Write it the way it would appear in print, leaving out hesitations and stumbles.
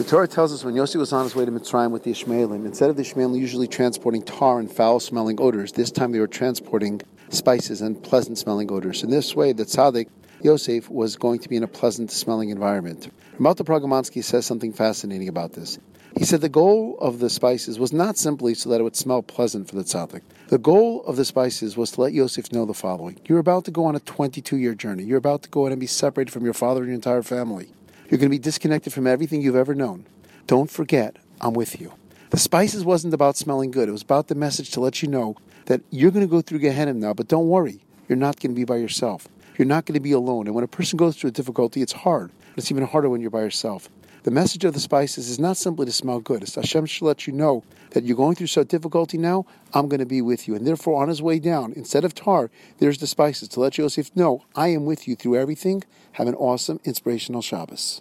Torah tells us when Yosef was on his way to Mitzrayim with the Ishmaelim, instead of the Ishmaelim usually transporting tar and foul-smelling odors, this time they were transporting spices and pleasant-smelling odors. In this way, the tzaddik, Yosef, was going to be in a pleasant-smelling environment. Malta Pragamansky says something fascinating about this. He said the goal of the spices was not simply so that it would smell pleasant for the tzaddik. The goal of the spices was to let Yosef know the following. You're about to go on a 22-year journey. You're about to go in and be separated from your father and your entire family. You're going to be disconnected from everything you've ever known. Don't forget, I'm with you. The spices wasn't about smelling good. It was about the message to let you know that you're going to go through Gehenna now, but don't worry. You're not going to be by yourself. You're not going to be alone. And when a person goes through a difficulty, it's hard. But it's even harder when you're by yourself. The message of the spices is not simply to smell good. It's Hashem should let you know that you're going through some difficulty now, I'm going to be with you. And therefore, on his way down, instead of tar, there's the spices to let Yosef know, I am with you through everything. Have an awesome, inspirational Shabbos.